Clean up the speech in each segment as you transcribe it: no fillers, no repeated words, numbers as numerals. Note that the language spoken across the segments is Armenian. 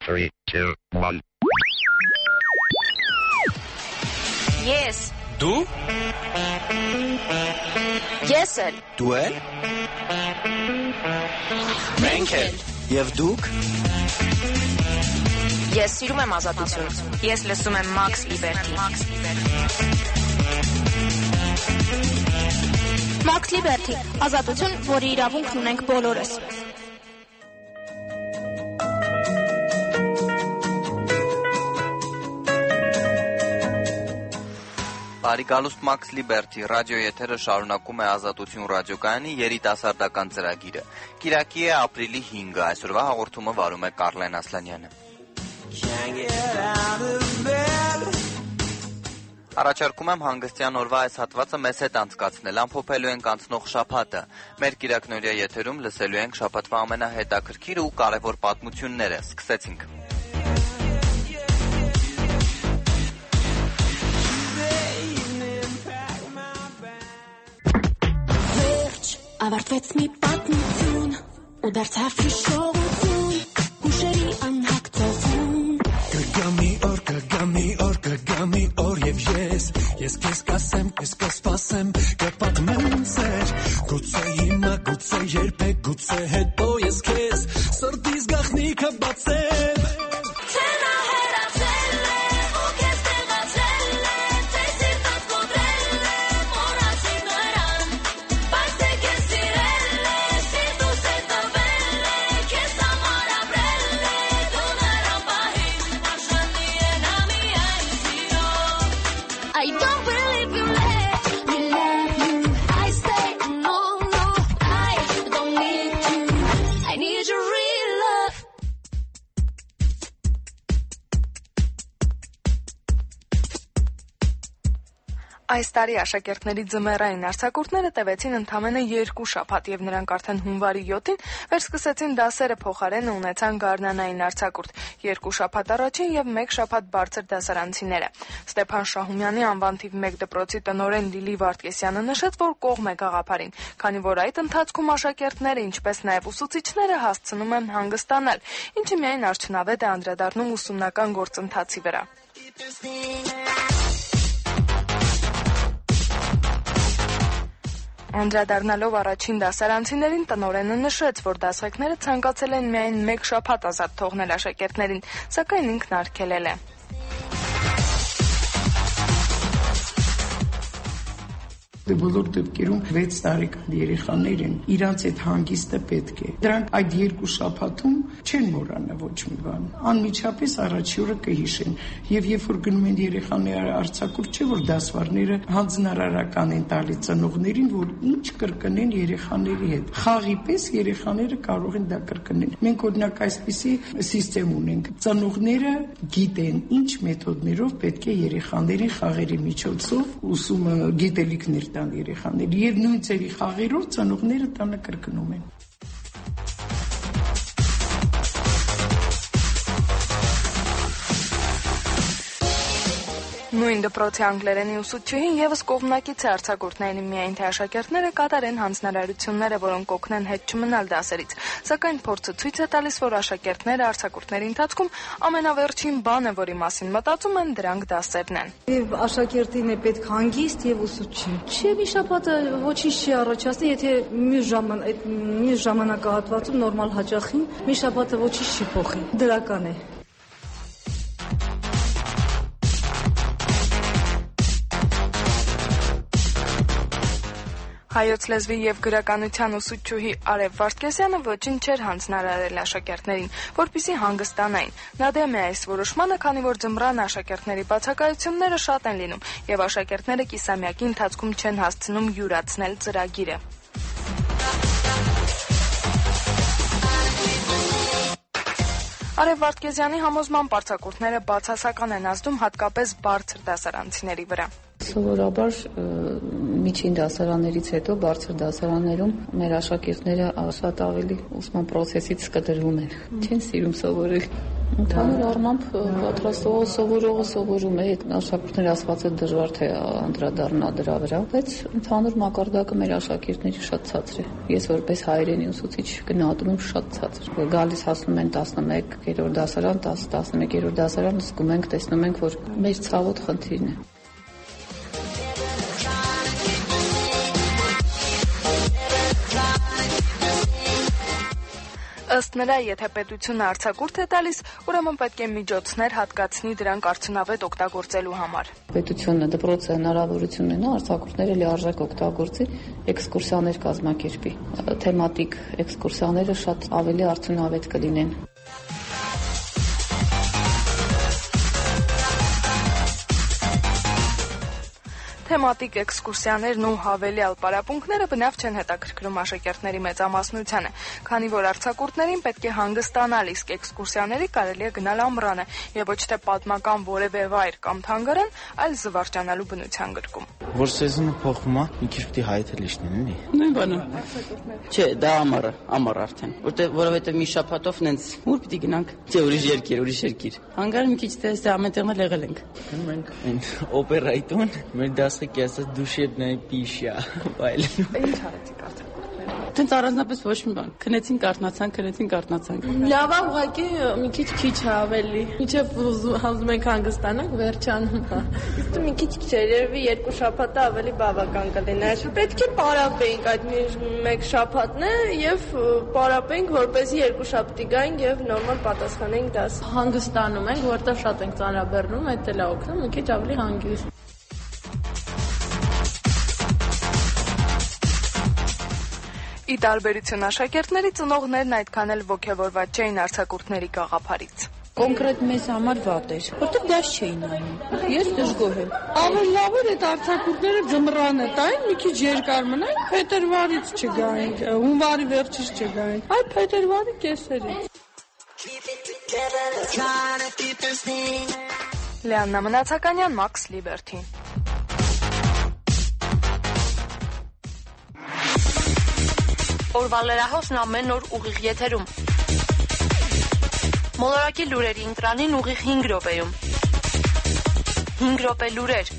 3, 2, 1. Ես Դու Ես էլ Դու էլ Մենք էլ Եվ դուք Ես սիրում եմ ազատություն Ես լսում եմ Max Liberty Max Liberty ազատություն, որի իրավունքն ունենք բոլորս Բարիգալուստ Max Liberty ռադիո եթերը շարունակում է Ազատություն ռադիոկայանի երիտասարդական ծրագիրը։ Կիրակի է ապրիլի 5-ը, այսօրվա հաղորդումը վարում է Կարլեն Ասլանյանը։ Առաջարկում եմ հանգստյան օրվա այս հատվածը մեզ հետ անցկացնել, ամփոփելու ենք անցնող շաբաթը։ Մեր կիրակնօրյա եթերում լսելու ենք շաբաթվա ամենահետաքրքիր ու կարևոր պատմությունները։ Սկսեցինք։ Ավարտվեց մի պատմություն ու դարձավ հիշողություն հուշերի անհակ ծովում կգամի օր եւ ես քեզ կասեմ, քեզ կսպասեմ կպատմեմ ծեր գուցե հիմա, գուցե երբեք, գուցե հետո ես քեզ սրտիս գաղտնիքը բացեմ Այս տարի աշակերտների ձմեռային արձակուրդները տևեցին ընդամենը 2 շաբաթ եւ նրանք արդեն հունվարի 7-ին վերսկսեցին դասերը փոխարենը ունեցան գարնանային արձակուրդ 2 շաբաթ առաջին եւ 1 շաբաթ բարձր դասարանցիները։ Ստեփան Շահումյանի անվան թիվ 1 դպրոցի տնօրեն Լիլի Վարդգեսյանը նշեց, որ կողմ է գաղափարին, քանի որ այդ ընթացքում աշակերտները, ինչպես նաեւ ուսուցիչները հասցնում են հանգստանալ, ինչը միայն արդյունավետ է անդրադառնում ուսումնական գործընթացի վրա։ Անդրադառնալով առաջին դասարանցիներին տնօրենը նշեց, որ դասղեկները ցանկացել են միայն 1 շաբաթ ազատ թողնել աշակերտներին, սակայն ինքն արգելել է։ Բոլոր դեպքերում 6 տարեկան երեխաներ են, իրանց այդ հանգիստը պետք է։ Դրանք այդ 2 շաբաթում չեն մոռանա ոչ մի բան։ Անմիջապես առաջի օրը կհիշեն։ Եվ երբ որ գնում են երեխաները արձակուրդ, չէ որ դասվարները հանձնարարական են տալիս ծնողներին, որ ինչ կրկնեն երեխաների հետ։ Խաղի պես երեխաները կարող են դա կրկնել։ Մենք օրինակ այսպիսի համակարգ ունենք։ Ծնողները գիտեն ինչ մեթոդներով պետք է երեխաներին խաղերի միջոցով ուսումը գիտելիքներ երեխաներ եւ նույն ծերի խաղերով ծնողները տանը կրկնում են։ Նույն դպրոցի անգլերենի ուսուցչուհին եւս կողմնակից է արձակուրդներին միայն թե աշակերտները կատարեն հանձնարարությունները, որոնք կօգնեն հետ չմնալ դասերից, սակայն փորձը ցույց է տալիս, որ աշակերտները արձակուրդների ընթացքում ամենավերջին բանը, որի մասին մտածում են, դրանք դասերն են։ Եվ աշակերտին է պետք հանգիստ եւ ուսուցչին։ Չէ, մի շաբաթը ոչինչ չի առաջացնի, եթե մյուս ժամանակահատվածում նորմալ հաճախին, մի շաբաթը ոչինչ չի փոխի։ Դրական է։ Հայոց լեզվի եւ գրականության ուսուցչուհի Արև Վարդգեսյանը ոչինչ չէր հանձնարարել աշակերտներին, որպեսզի հանգստանային։ Նա դեմ է այս որոշմանը, քանի որ ձմռան աշակերտների բացակայությունները շատ են լինում եւ աշակերտները կիսամյակի ընթացքում չեն հասցնում յուրացնել ծրագիրը։ Արև Վարդգեսյանի համոզմամբ արձակուրդները բացասական են ազդում հատկապես բարձր դասարանցիների վրա։ Սովորաբար միջին դասարաններից հետո բարձր դասարաններում մեր աշակերտները շատ ավելի ուսման process-ից կտրվում են։ Չեն սիրում սովորել։ Ընդհանուր առմամբ պատրաստողը սովորում է, աշակերտների ասված է դժվար թե անդրադառնա դրա վրա, բայց ընդհանուր մակարդակը մեր աշակերտների շատ ցածր է։ Ես որպես հայերենի ուսուցիչ գնահատում եմ շատ ցածր։ Գալիս հասնում են 11-րդ դասարան, 10-11-րդ դասարան, զգում ենք, տեսնում ենք, որ մեր ցավոտ խնդիրն է։ Ըստ նրա, եթե պետությունը արձակուրդ է տալիս, ուրեմն պետք է միջոցներ հատկացնի դրանք արդյունավետ օգտագործելու համար։ Պետությունը դպրոցը հնարավորություն ունենա արձակուրդները լիարժեք օգտագործի, էքսկուրսիաներ կազմակերպի։ Թեմատիկ էքսկուրսիաները շատ ավելի արդյունավետ կլինեն։ Թեմատիկ էքսկուրսիաներն ու հավելյալ պարապմունքները բնավ չեն հետաքրքրում աշակերտների մեծամասնությանը, քանի որ արձակուրդներին պետք է հանգստանալ, իսկ էքսկուրսիաների կարելի է գնալ ամռանը եւ ոչ թե պատմական որևէ վայր կամ թանգարան, այլ զվարճանալու բնության գրկում։ Որ սեզոնը փոխվում է, մի քիչ պիտի հայտը լիշնեն, էլի։ Նույն բանը։ Չէ, դա ամառ արդեն, որովհետեւ մի շաբաթով նենց ուր պիտի գնանք։ Չէ, ուրիշ երկիր։ Հանգարը մի քիչ դե ամենտեղն էլ եղել ենք։ Մենք այն օպերայտուն մեր դասը կեսած դուշեբնայ պիշա, այլ։ Ինչ արեցիք արդյոք։ Դենց առանձնապես ոչ մի բան։ Քնեցին, կարտնացանք։ Լավ է, ուղղակի մի քիչ է ավելի։ Միջև հազում ենք հանգստանանք, վերջանում է։ Իսկ մի քիչ երևի 2 շաբաթ ավելի բավական կլիներ։ Պետք է պարապեինք այդ մեկ շաբաթն է եւ պարապեինք, որպեսզի 2 շաբթի գայինք եւ նորմալ պատասխանենք դաս։ Հանգստանում ենք, որտեղ շատ ենք ծանրաբեռնում, այդ էլ է օգնում, մի քիչ ավելի հանգիստ։ Ի տարբերություն աշակերտների, ծնողներն այդքան էլ ոգևորված չէին արձակուրդների գաղափարից։ Կոնկրետ մեզ համար վատ էր, որտեղ դաշ չէին անում։ Ես դժգոհ եմ։ Ավելի լավ էր այդ արձակուրդները ձմռանը տային, մի քիչ երկար մնային, փետրվարից չգային, հունվարի վերջից չգային, այլ փետրվարի կեսերից։ Լիաննա Մնացականյան, Մաքս Լիբերթի։ Օրվա լրահոսն ամեն օր ուղիղ եթերում։ Մոլորակի լուրերի ընտրանին ուղիղ 5 րոպեում։ 5 րոպե լուրեր։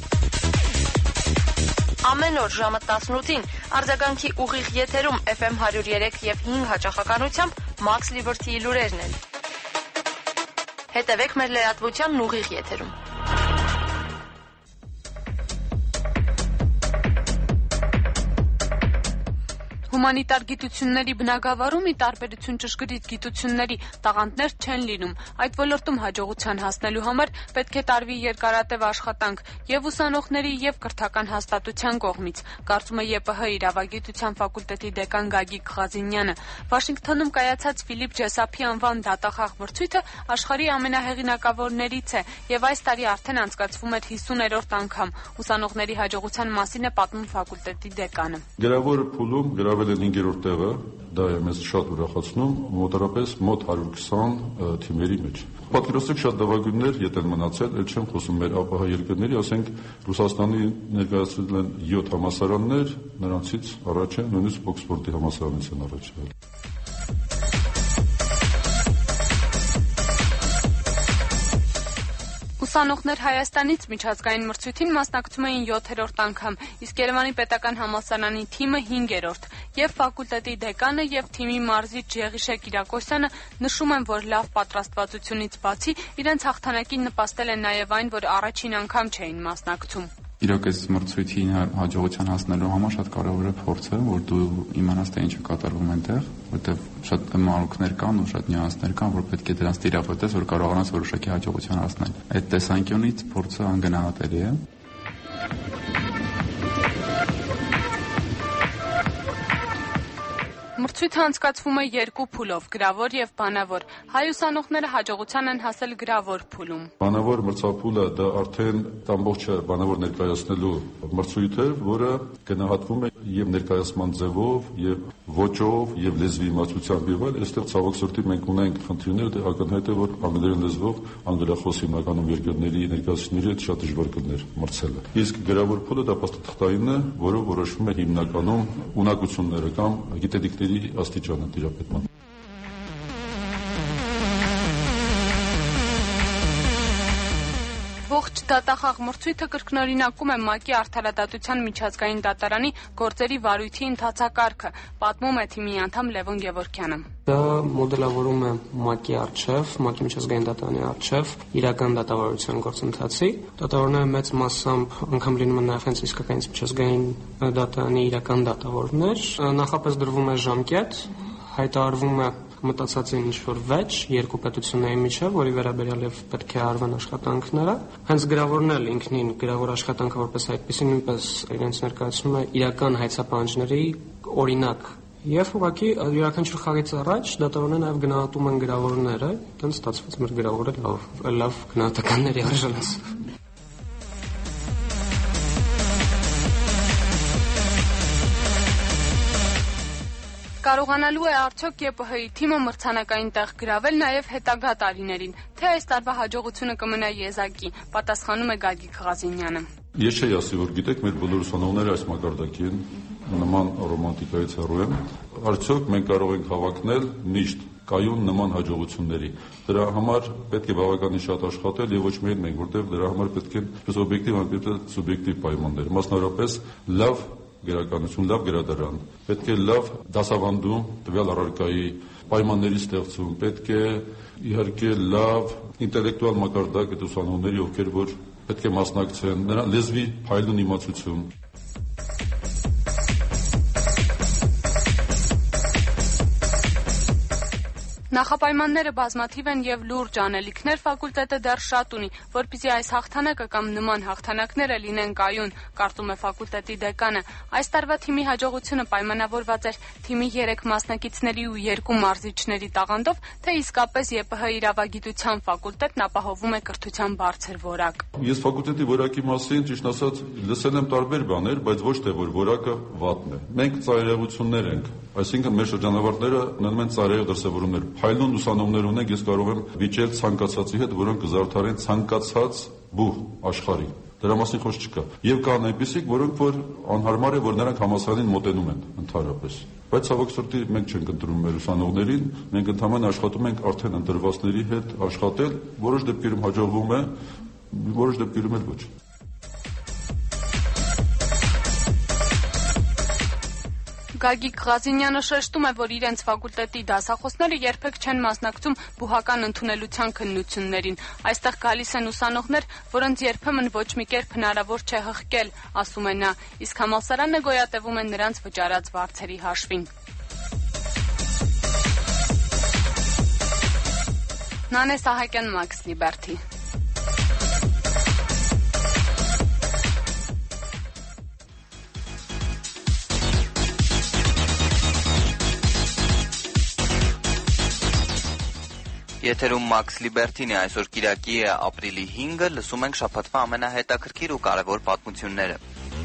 Ամեն օր ժամը 18-ին արձագանքի ուղիղ եթերում FM 103 եւ 5 հաճախականությամբ Մաքս Լիբերթիի լուրերն են։ Հետևեք մեր լրատվությանն ուղիղ եթերում։ Հումանիտար գիտությունների բնագավառում ի տարբերություն ճշգրիտ գիտությունների տաղանդներ չեն լինում։ Այդ ոլորտում հաջողության հասնելու համար պետք է տարվի երկարատև աշխատանք եւ ուսանողների եւ կրթական հաստատության կողմից, կարծում է ԵՊՀ իրավագիտության ֆակուլտետի դեկան Գագիկ Ղազինյանը։ Վաշինգտոնում կայացած Ֆիլիպ Ջեսափի անվան դատախաղ մրցույթը աշխարհի ամենահեղինակավորներից է եւ այս տարի արդեն անցկացվում էր 50-րդ անգամ։ Ուսանողների հաջողության մասին է պատմում ֆակուլտետի դեկանը։ Գրավոր փուլում գրավել են 5-րդ տեղը, դա է մեզ շատ ուրախացնում, մոտարապես մոտ 120 թիմերի մեջ։ Պատկերացրեք շատ դավագույններ, եթե են մնացել, էլ չեմ խոսում մեր ԱՊՀ երկրների, ասենք Ռուսաստանի ներկայացրել են 7 համալսարաններ, նրանցից առաջ են, նույնիսկ Օքսֆորդի համալսարանից են առաջ եղել։ Ուսանողներ Հայաստանից միջազգային մրցույթին մասնակցում էին 7-րդ անգամ, իսկ Երևանի պետական համալսարանի թիմը 5-րդ։ Եվ ֆակուլտետի դեկանը եւ թիմի մարզիչ Եղիշե Կիրակոսյանը նշում են, որ լավ պատրաստվածությունից բացի իրենց հաղթանակին նպաստել են նաեւ այն, որ առաջին անգամ չէին մասնակցում։ Իրոք այս մրցույթին հաջողության հասնելու համար շատ կարևոր է փորձը, որ դու իմանաս թե ինչ է կատարվում այնտեղ, որտեղ շատ մանրուքներ կան ու շատ նյուանսներ կան, որ պետք է դրանց տիրապետես, որ կարողանաս որոշակի հաջողության հասնել։ Այդ տեսանկյունից փորձը անգնահատելի է։ Մրցույթը անցկացվում է 2 փուլով՝ գրավոր եւ բանավոր։ Հայ ուսանողները հաջողության են հասել գրավոր փուլում։ Բանավոր մրցափուլը դա արդեն ամբողջը բանավոր ներկայացնելու մրցույթ է, որը գնահատվում է եւ ներկայացման ձևով, եւ ոճով, եւ լեզվի իմացությամբ եւ այլ։ Այստեղ ցավոք սրտի մենք ունենք խնդիրներ, դե ակնհայտ է, որ անգլերեն լեզվով անգլախոս հիմնականում երկրների ներկայացուցիչների հետ շատ դժվար կլներ մրցելը։ Իսկ գրավոր փուլը դա փաստաթղթային է, որը որոշվում է հիմնականում ունակությունները կամ գիտելիքների աստիճանը տիրապետման։ Ողջ դատախաղ մրցույթը կրկնօրինակում է ՄԱԿ-ի Արդարադատության միջազգային դատարանի գործերի վարույթի ընթացակարգը, պատմում է թիմի անդամ Լևոն Գևորգյանը։ Դա մոդելավորում է ՄԱԿ-ի առջև, ՄԱԿ-ի միջազգային դատարանի առջև իրական դատավարության գործընթացի։ Դատավորները մեծ մասամբ անգամ լինում են նաև հենց իսկական միջազգային դատարանի իրական դատավորներ։ Նախապես դրվում է ժամկետ, հայտարարվում է մտածած են ինչ-որ վեճ երկու պետությունների միջև, որի վերաբերյալ եւ պետք է արվեն աշխատանքները։ Հենց գրավորն էլ ինքնին գրավոր աշխատանքը որպես այդպեսի նույնպես իրենց ներկայացնում է իրական հայցապահանջների օրինակ։ Եվ ուղղակի յուրաքանչյուր խաղից առաջ դատավորները նաև գնահատում են գրավորները, այդտեղ ստացված մեր գրավորը լավ գնահատականների արժանացավ։ Կարողանալու է արդյոք ԵՊՀ-ի թիմը մրցանակային տեղ գրավել նաև հետագա տարիներին, թե այս տարվա հաջողությունը կմնա եզակի, պատասխանում է Գագիկ Ղազինյանը։ Ես չէի ասի, որ գիտեք, մեր բոլոր ուսանողները այս մակարդակի են, նման ռոմանտիկայից հեռու են։ Արդյոք մենք կարող ենք հավակնել միշտ կայուն նման հաջողությունների։ Դրա համար պետք է բավականին շատ աշխատել եւ ոչ միայն մենք, որտեղ դրա համար պետք են այսպես օբյեկտիվ, այնպես սուբյեկտիվ պայմաններ։ Մասնավորապես լավ գրականություն, լավ գրադարան, պետք է լավ դասավանդում տվյալ առարկայի պայմանների ստեղծում, պետք է իհարկե լավ ինտելեկտուալ մակարդակ այդ ուսանողների, ովքեր որ պետք է մասնակցեն, նրան լեզվի փայլուն իմացություն։ Նախապայմանները բազմաթիվ են եւ լուրջ անելիքներ ֆակուլտետը դեռ շատ ունի, որպեսզի այս հաղթանակը կամ նման հաղթանակները լինեն կայուն, կարծում է ֆակուլտետի դեկանը։ Այս տարվա թիմի հաջողությունը պայմանավորված էր թիմի 3 մասնակիցների ու 2 մարզիչների տաղանդով, թե իսկապես ԵՊՀ իրավագիտության ֆակուլտետն ապահովում է կրթության բարձր որակ։ Ես ֆակուլտետի որակի մասին ճիշտ ասած լսել եմ տարբեր բաներ, բայց ոչ թե որ որակը վատն է։ Մենք ծայրահեղություններ ենք, այսինքն մեր շրջանավարտները ունենում են ծայրահեղ դրսևորումներ։ Փայլուն ուսանողներ ունենք, ես կարող եմ վիճել ցանկացածի հետ, որոնք կզարդարեն ցանկացած բուհ աշխարհի։ Դրա մասին խոսք չկա։ Եվ կան այնպիսիք, որոնք որ անհարմար է, որ նրանք համալսարանին մոտենում են ընդհանրապես։ Բայց ցավոք սրտի մենք չենք ընտրում մեր ուսանողներին, մենք ընդհանրապես աշխատում ենք արդեն ընտրվածների հետ աշխատել, որոշ դեպքերում հաջողվում է, որոշ դեպքերում էլ ոչ։ Գագիկ Ղազինյանը շեշտում է, որ իրենց ֆակուլտետի դասախոսները երբեք չեն մասնակցում բուհական ընդունելության քննություններին։ Այստեղ գալիս են ուսանողներ, որոնց երբեմն ոչ մի կերպ հնարավոր չէ հղկել, ասում է նա, իսկ համալսարանը գոյատևում է նրանց վճարած վարձերի հաշվին։ Նանե Սահակյան, Մաքս Լիբերթի։ Եթերում Մաքս Լիբերթին է, այսօր Կիրակի է ապրիլի 5-ը, լսում ենք շաբաթվա ամենահետաքրքիր ու կարևոր պատմությունները։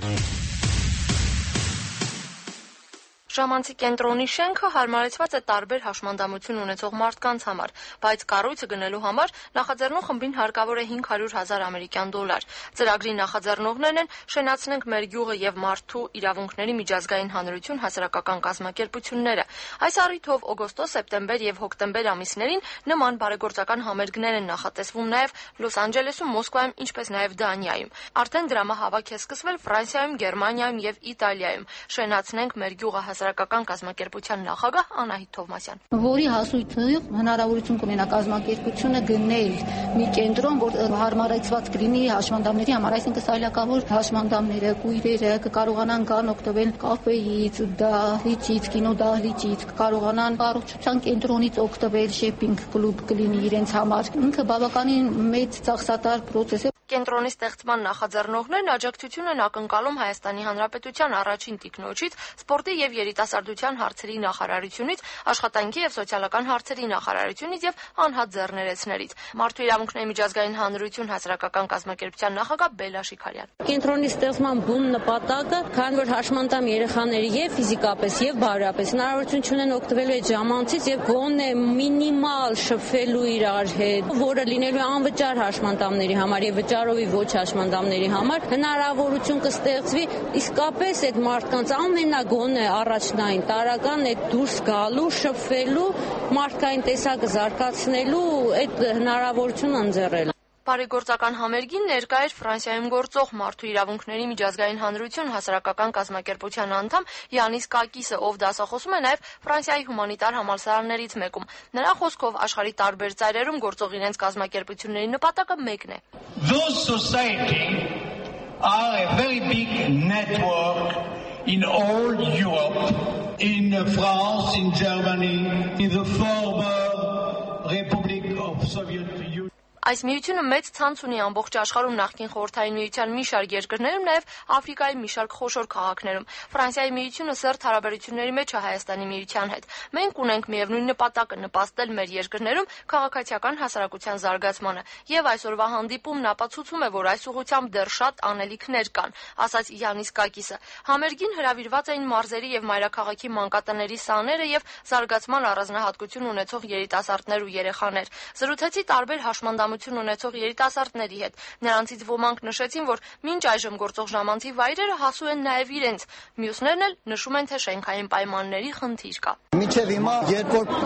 Ժամանցի կենտրոնի շենքը հարմարեցված է տարբեր հաշմանդամություն ունեցող մարդկանց համար, բայց կառույցը գնելու համար նախաձեռնող խմբին հարկավոր է $500,000 ամերիկյան դոլար։ Ծրագրի նախաձեռնողներն են «Շենացնենք մեր գյուղը» եւ «Մարդու իրավունքների միջազգային հանրություն» հասարակական կազմակերպությունները։ Այս առիթով օգոստոս, սեպտեմբեր եւ հոկտեմբեր ամիսներին նման բարեգործական համերգներ են նախատեսվում նաեւ Լոս Անջելեսում, Մոսկվայում, ինչպես նաեւ Դանիայում։ Արդեն դրամահավաք է սկսվել Ֆրանսիայում, Գերմանիայում եւ Իտալիայում։ «Շենացնենք մեր գյուղը» հասարակական կազմակերպության նախագահ Անահիտ Թովմասյան, որի հասույթով հնարավորություն կունենա կազմակերպությունը գնել մի կենտրոն, որ հարմարեցված կլինի հաշմանդամների համար, այսինքն սայլակավոր հաշմանդամները, կույրերը կկարողանան կան օգտվել կաֆեից, դահլիճից, կինոդահլիճից, կկարողանան առողջության կենտրոնից օգտվել, շեփինգ կլուբ կլինի իրենց համար։ Ինքը բավականին մեծ ծախսատար process է։ Կենտրոնի ստեղծման նախաձեռնողներն աջակցություն են ակնկալում Հայաստանի Հանրապետության առաջին տիկնոջից, սպորտի եւ երիտասարդության հարցերի նախարարությունից, աշխատանքի եւ սոցիալական հարցերի նախարարությունից եւ անհատ ձեռներեցներից։ Մարդու իրավունքների միջազգային հանրություն հասարակական կազմակերպության նախագահ Բելա Շիքարյան։ Կենտրոնի ստեղծման բուն նպատակը, քանի որ հաշմանդամ երեխաների եւ ֆիզիկապես եւ բարոյապես հնարավորություն ունեն օգտվելու այդ ժամանցից եւ գոնե մինիմալ շփվելու իրար հետ, որը լինելու է անվճար հաշմանդամների համար եւ վճարովի ոչ հաշմանդամների համար, հնարավորություն կստեղծվի իսկապես այդ մարդկանց ամենագոնե առաջնային տարական այդ դուրս գալու, շփվելու, մարդկային տեսակը զարգացնելու այդ հնարավորությունը ընձեռել։ Բարեգործական համերգին ներկա էր Ֆրանսիայում գործող Մարդու իրավունքների միջազգային հանրություն հասարակական կազմակերպության անդամ Յանիս Կակիսը, ով դասախոսում է նաև Ֆրանսիայի հումանիտար համալսարաններից մեկում։ Նրա խոսքով աշխարհի տարբեր ծայրերում գործող իրենց կազմակերպությունների նպատակը մեկն է։ Those societies are a very big network in all Europe, in France, in Germany, in the former Republic of Soviet Union. Այս միությունը մեծ ցանց ունի ամբողջ աշխարհում նախկին խորհրդային միության մի շարք երկրներում, նաև Աֆրիկայի մի շարք խոշոր քաղաքներում։ Ֆրանսիայի միությունը սերտ հարաբերությունների մեջ է Հայաստանի միության հետ։ Մենք ունենք միևնույն նպատակը՝ նպաստել մեր երկրներում քաղաքացիական հասարակության զարգացմանը, եւ այսօրվա հանդիպումն ապացուցում է, որ այս ուղղությամբ դեռ շատ անելիքներ կան, ասաց Յանիս Կակիսը։ Համերգին հրավիրված էին մարզերի եւ մայրաքաղաքի մանկատների սաները եւ զարգացման առանձնահատկություն ունեցող երիտասարդներ ու երեխաներ։ Զրուցեցի տարբեր հաշմանդամություն ունեցող երիտասարդների հետ։ Նրանցից ոմանք նշեցին, որ մինչ այժմ գործող ժամանցի վայրերը հասու են նաև իրենց։ Մյուսներն էլ նշում են, թե շենքային պայմանների խնդիր կա։ Մինչև հիմա երբ որ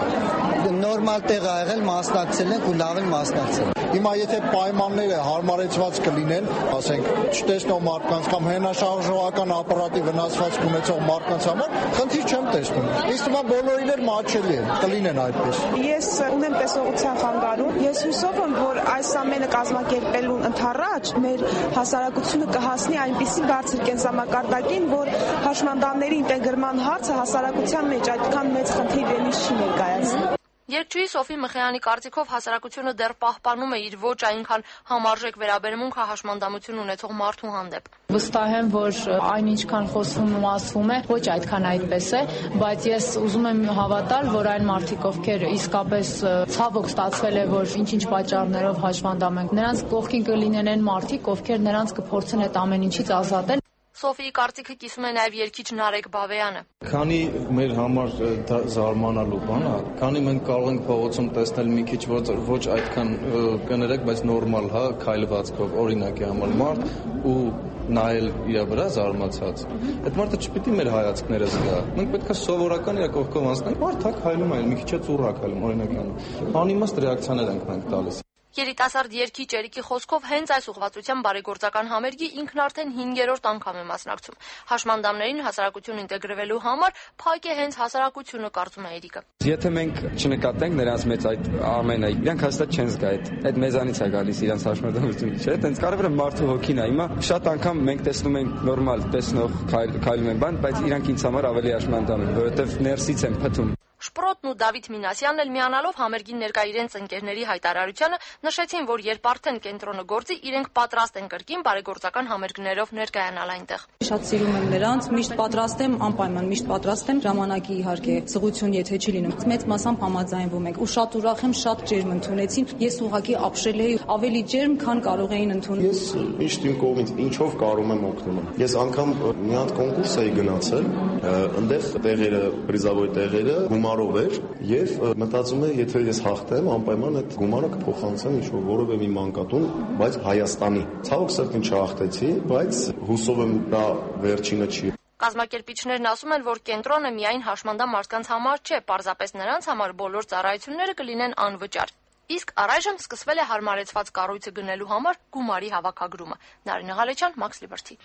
նորմալ տեղ ա եղել, մասնակցել ենք ու լավ են մասնակցել։ Հիմա եթե պայմանները հարմարեցված կլինեն, ասենք, չտեսնող մարդկանց կամ հենաշարժողական ապարատի վնասվածք ունեցող մարդկանց համար, խնդիր չեմ տեսնում։ Իսկ հիմա բոլորին էլ մատչելի են, կլինեն այդպես։ Ես ունեմ տեսողության խանգարում։ Ես հուսով եմ, որ այս ամենը կազմակերպելուն ընդառաջ մեր հասարակությունը կհասնի այնպիսի բարձր կենսամակարդակին, որ հաշմանդամների ինտեգրման հարցը հասարակության մեջ այդքան մեծ խնդիր ելույթ չի ներկայացնում։ Երկչուհի Սոֆի Մխայանի կարծիքով հասարակությունը դեռ պահպանում է իր ոչ այնքան համարժեք վերաբերմունքը հաշմանդամություն ունեցող մարդու հանդեպ։ Վստահ եմ, որ այն ինչքան խոսվում ու ասվում է, ոչ այդքան այդպես է, բայց ես ուզում եմ հավատալ, որ այն մարդիկ, ովքեր իսկապես ցավոք ստացվել է, որ ինչ-ինչ պատճառներով հաշմանդամ են, նրանց կողքին կլինեն այն մարդիկ, ովքեր նրանց կփորձեն այդ ամեն ինչից ազատել։ Սոֆիի կարծիքը կիսում է նաև երգիչ Նարեկ Բավեյանը։ Քանի մեր համար զարմանալու բան է, քանի մենք կարող ենք փողոցում տեսնել մի քիչ ոչ այդքան կներեք, բայց նորմալ, հա, քայլվածքով, օրինակի համար մարդ ու նայել իր վրա զարմացած։ Այդ մարդը չպիտի մեր հայացքները զգա։ Մենք պետք է սովորական իր կողքով անցնենք, մարդը քայլում է, մի քիչ է ծուռ քայլում, օրինակի համար։ Անիմաստ ռեակցիաներ ենք մենք տալիս։ Երիտասարդ երգիչ Էրիկի խոսքով հենց այս ուղղվածությամբ բարեգործական համերգի ինքն արդեն 5-րդ անգամ է մասնակցում։ Հաշմանդամներին հասարակություն ինտեգրվելու համար փակ է հենց հասարակությունը, կարծում է Էրիկը։ Եթե մենք չնկատենք նրանց մեջ այդ ամենը, իրանք հաստատ չեն զգա այդ մեզանից է գալիս իրանց հաշմանդամությունը, չէ՞։ Տենց կարևորը մարդու հոգին է։ Հիմա շատ անգամ մենք տեսնում ենք նորմալ տեսնող քայլում են բան, բայց իրանք ինձ համար ավելի հաշմանդամ են, որովհետև ներսից են փթում։ Շպրոտն ու Դավիթ Մինասյանն էլ միանալով համերգին ներկա իրենց ընկերների հայտարարությանը նշեցին, որ երբ արդեն կենտրոնը գործի, իրենք պատրաստ են կրկին բարեգործական համերգներով ներկայանալ այնտեղ։ Շատ սիրում եմ նրանց, միշտ պատրաստ եմ, անպայման միշտ պատրաստ եմ, ժամանակի իհարկե սղություն եթե չի լինում, մեծ մասամբ համաձայնվում ենք ու շատ ուրախ եմ, շատ ջերմ ընդունեցին։ Ես ուղղակի ապշել էի ավելի ջերմ, քան կարող էին ընդունել։ Ես միշտ իմ կողմից ինչով կարող եմ օգնում։ Ես անգամ մի հատ կոնկուրս էի գնացել, այնտեղ տեղերը, պրիզավոր տեղերը գումարով էր եւ մտածում եմ, եթե ես հաղթեմ, անպայման այդ գումարը կփոխանցեմ ինչ-որ որևէ մի մանկատուն, բայց Հայաստանի։ Ցավոք սրտին չհաղթեցի, բայց հուսով եմ դա վերջինը չի։ Կազմակերպիչներն ասում են, որ կենտրոնը միայն հաշմանդամ մարդկանց համար չէ, պարզապես նրանց համար բոլոր ծառայությունները կլինեն անվճար։ Իսկ առայժմ սկսվել է հարմարեցված կառույցը գնելու համար գումարի հավաքագրումը։ Նարինե Ղալեչյան, Max Liberty։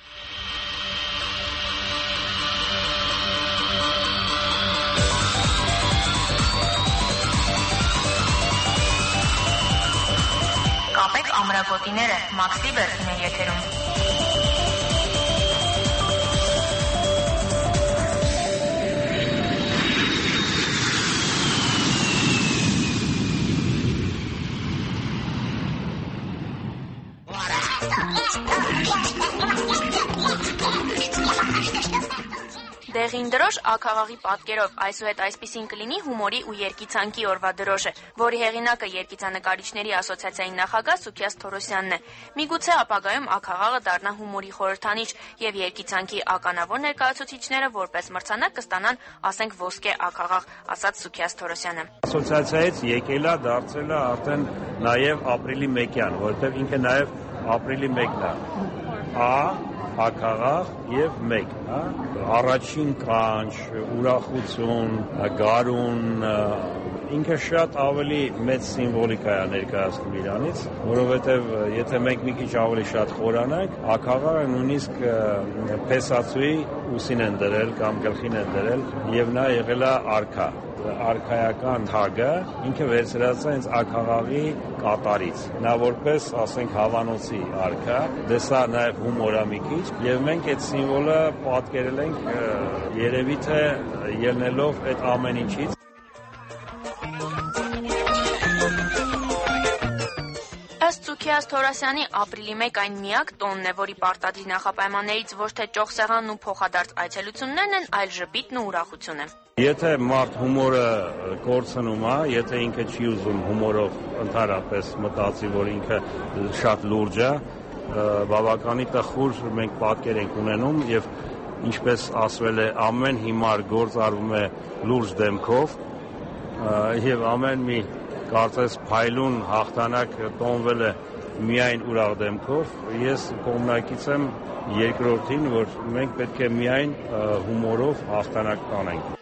Կապեք ամրագոտիները, Max Liberty-ն է եթերում։ Դեղին դրոշ աքաղաղի պատկերով այսուհետ այսպիսին կլինի հումորի ու երգիծանքի օրվա դրոշը, որի հեղինակը երգիծանկարիչների ասոցիացիայի նախագահ Սուքիաս Թորոսյանն է։ Միգուցե ապագայում աքաղաղը դառնա հումորի խորհրդանիշ եւ երգիծանքի ականավոր ներկայացուցիչները որպես մրցանակ կստանան, ասենք, ոսկե աքաղաղ, ասաց Սուքիաս Թորոսյանը։ Ասոցիացիայից եկել է, դարձել է արդեն նաեւ ապրիլի 1-յան, որովհետեւ ինքը նաեւ ապրիլի 1-ն է։ Աքաղաղ եւ 1, առաջին կանչ, ուրախություն, գարուն, ինքը շատ ավելի մեծ սիմվոլիկա է ներկայացնում իրանից, որովհետև եթե մենք մի քիչ ավելի շատ խորանանք, աքաղաղը նույնիսկ փեսացուի ուսին են դրել կամ գլխին են դրել եւ նա եղել է արքա արքայական թագը ինքը վերցրած է հենց աքաղաղի կատարից նա որպես ասենք հավանոցի արքա դեսա նաև հումորա մի քիչ եւ մենք այդ սիմվոլը պատկերել ենք երևի թե ելնելով այդ ամեն ինչից Սուքիաս Թորասյանի ապրիլի 1 այն միակ տոնն է, որի պարտադիր նախապայմաններից ոչ թե ճոխսեղանն ու փոխադարձ այցելություններն են, այլ ժպիտն ու ուրախությունը։ Եթե մարդ հումորը կորցնում է, եթե ինքը չի ուզում հումորով ընդհանրապես մտածի, որ ինքը շատ լուրջ է, բավականի տխուր մենք պատկեր ենք ունենում եւ ինչպես ասվել է, ամեն հիմար գործ արվում է լուրջ դեմքով եւ ամեն մի կարծես փայլուն հաղթանակ տոնվել է միայն ուրախ դեմքով, ես կողմնակից եմ երկրորդին, որ մենք պետք է միայն հումորով հաղթանակ տանենք։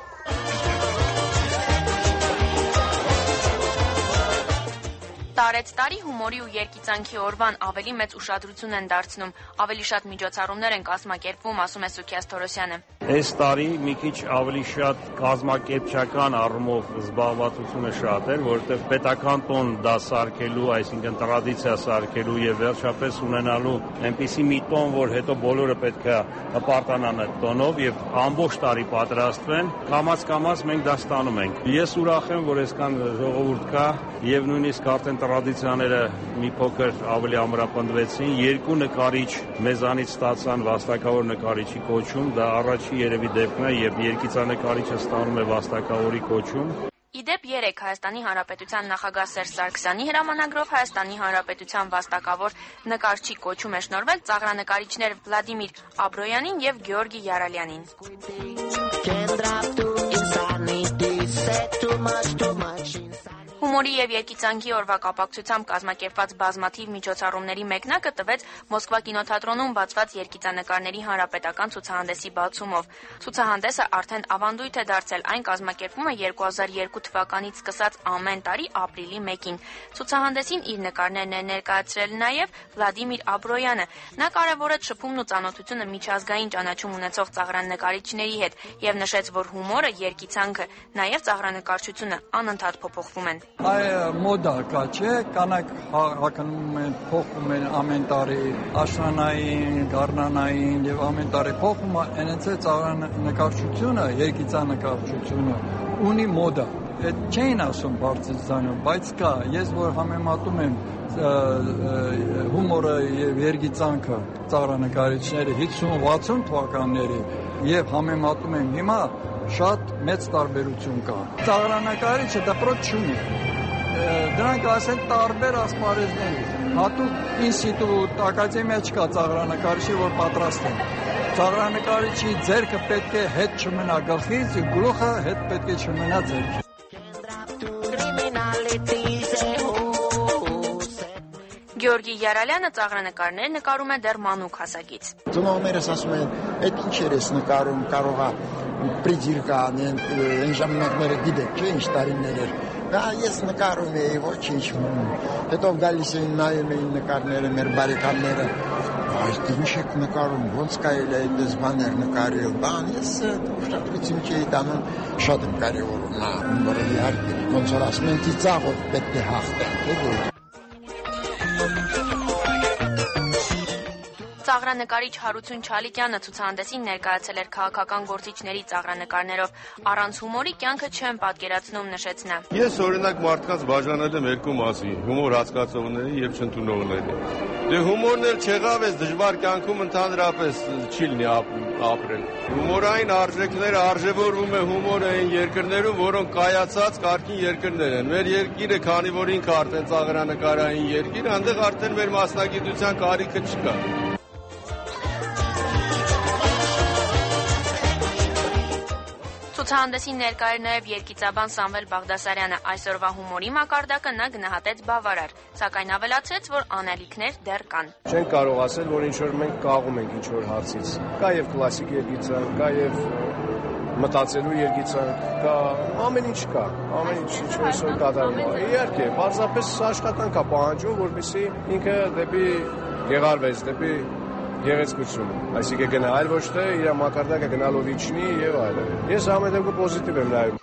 Տարեց տարի հումորի ու երգիծանքի օրվան ավելի մեծ ուշադրություն են դարձնում, ավելի շատ միջոցառումներ են կազմակերպվում, ասում է Սուքիաս Թորոսյանը։ Այս տարի մի քիչ ավելի շատ կազմակերպչական առումով զբաղվածությունը շատ էր, որովհետև պետական տոն դա սարքելու, այսինքն տրադիցիա սարքելու եւ վերջապես ունենալու այնպիսի մի տոն, որ հետո բոլորը պետք է հպարտանան այդ տոնով եւ ամբողջ տարի պատրաստվեն, կամաց մենք դա ստանում ենք։ Ես ուրախ եմ, որ այսքան ժողովուրդ կա եւ նույնիսկ արդեն տրադիցիաները մի փոքր ավելի ամրապնդվեցին, երկու նկարիչ մեզանից ստացան վաստակավոր նկարիչի կոչում, դա առաջի երևի դեպքն է, երբ երգիծանկարիչը ստանում է վաստակավորի կոչում։ Իդեպ 3 Հայաստանի Հանրապետության նախագահ Սերժ Սարգսյանի հրամանագրով Հայաստանի Հանրապետության վաստակավոր նկարչի կոչում է շնորհվել ծաղրանկարիչներ Վլադիմիր Աբրոյանին եւ Գեորգի Յարալյանին։ Հումորի եւ երգիծանքի օրվա կապակցությամբ կազմակերպված բազմաթիվ միջոցառումների մեկնակը տվեց Մոսկվա կինոթատրոնում բացված երգիծանկարների հանրապետական ցուցահանդեսի բացումով։ Ցուցահանդեսը արդեն ավանդույթ է դարձել, այն կազմակերպվում է 2002 թվականից սկսած ամեն տարի ապրիլի 1-ին։ Ցուցահանդեսին իր նկարներն է ներկայացրել նաեւ Վլադիմիր Աբրոյանը։ Նա կարևորեց շփումն ու ծանոթությունը միջազգային ճանաչում ունեցող ծաղրանկարիչների հետ եւ նշեց, որ հումորը, երգիծանքը, նաեւ ծաղրանկարչությունը անընդհատ փոփոխվում են։ Այ մոդա կա, չէ, կանայք հակնում են, փոխում են ամեն տարի, աշնանային, գարնանային եւ ամեն տարի փոխում է, այնց է ծաղրանկարչությունը, երգիծանկարչությունը ունի մոդա։ Այդ չէին ասում բարձր ձայնով, բայց կա, ես որ համեմատում եմ հումորը եւ երգիծանքը ծաղրանկարիչների 50-60 թվականների եւ համեմատում եմ հիմա շատ մեծ տարբերություն կա։ Ծաղրանկարիչը դպրոց չունի։ Դրանք ասեն տարբեր ասպարեզներ։ Հատուկ ինստիտուտ, ակադեմիա չկա ծաղրանկարիչի, որ պատրաստ են։ Ծաղրանկարիչի ձեռքը պետք է հետ չմնա գլխից, գլուխը հետ պետք է չմնա ձեռքից։ Գեորգի Յարալյանը ծաղրանկարներ նկարում է դեռ մանուկ հասակից։ Ծնողներս ասում են, այդ ինչ ես նկարում, կարող է պրիդիրկա անեն, այն ժամանակները գիտեք, չէ, ինչ տարիներ էր։ Դա ես նկարում էի, ոչինչ։ Հետո գալիս էին նայում էին նկարները, մեր բարեկամները։ Այդ ինչ եք նկարում, ոնց կարելի է այդպես բաներ նկարել։ Բան ես ուշադրություն չէի տանում, շատ եմ կարևորում նա, որ իհարկե ոնց որ ասում են, ծիծաղով պետք է հաղթենք, Ծաղրանկարիչ Հարություն Չալիկյանը ցուցահանդեսին ներկայացել էր քաղաքական գործիչների ծաղրանկարներով։ Առանց հումորի կյանքը չեն պատկերացնում, նշեց նա։ Ես օրինակ մարդկանց բաժանել եմ երկու մասի՝ հումոր հասկացողների եւ չընդունողների։ Դե հումորն էլ չեղավ, այս դժվար կյանքում ընդհանրապես չի լինի ապրել։ Հումորային արժեքները արժևորվում է հումորը այն երկրներում, որոնք կայացած կարգին երկրներ են։ Մեր երկիրը, քանի որ ինքը արդեն ծաղրանկարային երկիր, այնտեղ արդեն մեր մասնագիտության կարիքը չկա։ Ցուցահանդեսին ներկա էր նաև երգիծաբան Սամվել Բաղդասարյանը։ Այսօրվա հումորի մակարդակը նա գնահատեց բավարար, սակայն ավելացրեց, որ անելիքներ դեռ կան։ Չենք կարող ասել, որ ինչ որ մենք կաղում ենք ինչ որ հարցից։ Կա եւ կլասիկ երգիծան, կա եւ մտածելու երգիծանք կա, ամեն ինչ կա, ամեն ինչ այսօր կատարվում է։ Իհարկե, պարզապես աշխատանք է պահանջում, որպեսզի ինքը դեպի գեղարվես, դեպի գեղեցկություն, այսինքն գնա, այլ ոչ թե իր մակարդակը գնալով իջնի եւ այլն։ Ես ամեն դեպքում պոզիտիվ եմ նայում։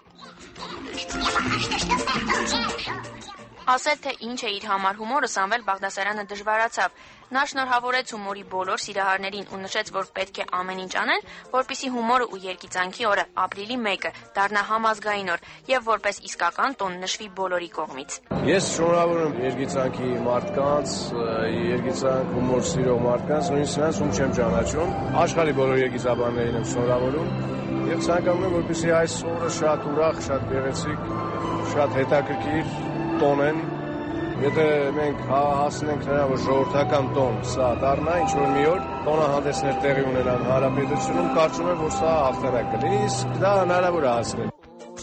Ասել, թե ինչ է իր համար հումորը, Սամվել Բաղդասարյանը դժվարացավ։ Նա շնորհավորեց հումորի բոլոր սիրահարներին ու նշեց, որ պետք է ամեն ինչ անեն, որպեսզի հումորը ու երգիծանքի օրը, ապրիլի 1-ը, դառնա համազգային օր եւ որպես իսկական տոն նշվի բոլորի կողմից։ Ես շնորհավորում երգիծանքի մարդկանց, երգիծանք հումոր սիրող մարդկանց, նույնիսկ նրանց, ում չեմ ճանաչում, աշխարհի բոլոր երգիծաբաններին եմ շնորհավորում եւ ցանկանում եմ, որպեսզի այս օրը շատ ուրախ, շատ գեղեցիկ, շատ հետաքրքիր տոնեն, եթե մենք հասնենք նրան, որ ժողովրդական տոն սա դառնա, ինչ-որ մի օր տոնահանդեսներ տեղի ունենան հանրապետությունում, կարծում եմ, որ սա հաղթանակ կլինի, իսկ դա հնարավոր է հասնել։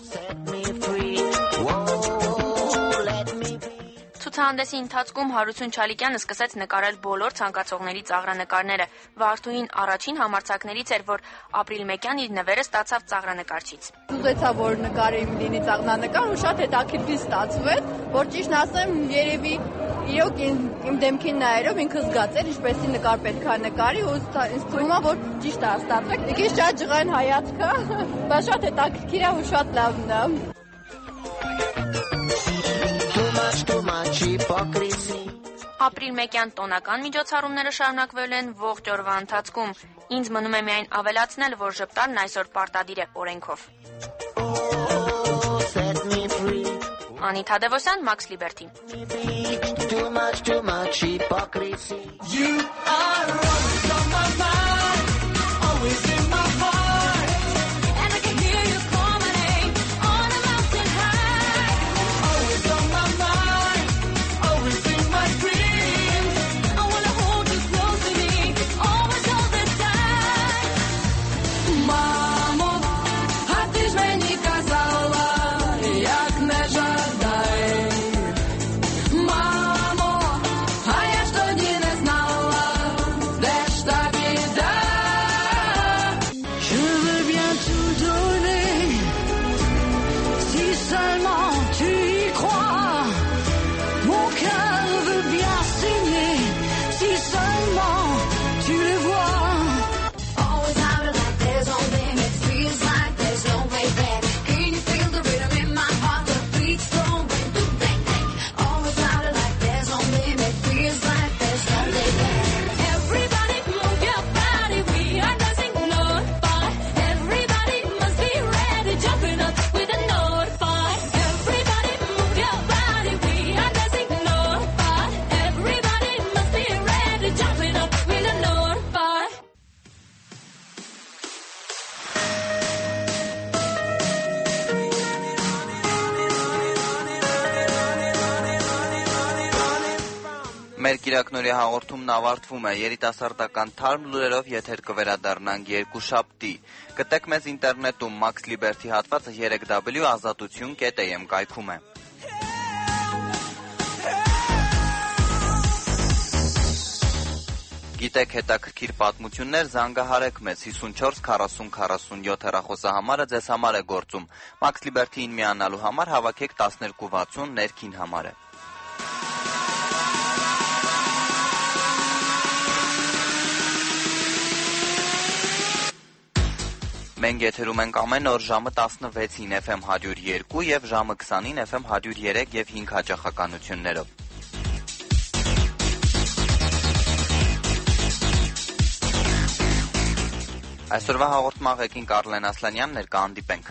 Ցուցահանդեսի ընթացքում Հարություն Չալիկյանը սկսեց նկարել բոլոր ցանկացողների ծաղրանկարները։ Վարդուհին առաջին համարձակներից էր, որ ապրիլ 1-յան իր նվերը ստացավ ծաղրանկարչից։ Ուզեցա, որ նկարիմ լինի ծաղրանկար ու շատ հետաքրքիր ստացվեց, որ ճիշտ ասեմ, երևի իրոք իմ դեմքին նայելով ինքը զգացել, ինչպեսի նկար պետք է նկարի ու ինձ թվում է, որ ճիշտ է ստացվել։ Եկես շատ ջղային հայացք է, բայց շատ հետաքրքիր է ու շատ լավն է։ Ապրիլ 1-յան տոնական միջոցառումները շարունակվել են ողջ օրվա ընթացքում։ Ինձ մնում է միայն ավելացնել, որ ժպտալն այսօր պարտադիր է օրենքով։ Անի Թադևոսյան, Մաքս Լիբերթի։ Մեր կիրակնորի հաղորդումն ավարտվում է, երիտասարդական թարմ լուրերով եթեր կվերադառնանք երկուշաբթի։ Գտեք մեզ ինտերնետում, Մաքս Լիբերթի հատվածը 3w.azatutun.am կայքում է։ Գիտեք հետաքրքիր պատմություններ, զանգահարեք մեզ 54 40 47 հեռախոսահամարը ձեզ համար է գործում։ Մաքս Լիբերթիին միանալու համար հավաքեք 1260 ներքին համարը։ Մենք եթերում ենք ամեն օր ժամը 16-ին FM 102 և ժամը 20-ին FM 103 և 5 հաճախականություններով։ Այսօրվա հաղորդման ղեկին Կարլեն Ասլանյան, ներկա հանդիպենք։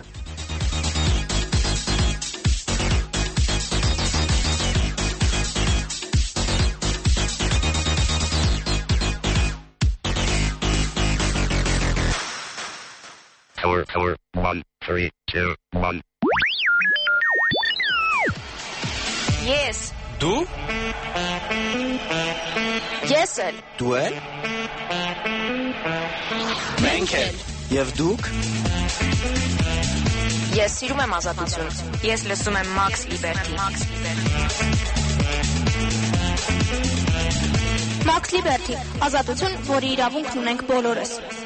Tower, 1, 3, 2, 1. Yes. Դու? Ես էլ։ Դու էլ? Մենք էլ։ Եվ դուք? Ես սիրում եմ ազատություն։ Ես լսում եմ Մաքս Լիբերթի։ Մաքս Լիբերթի, ազատություն, որի իրավունքն ունենք բոլորս։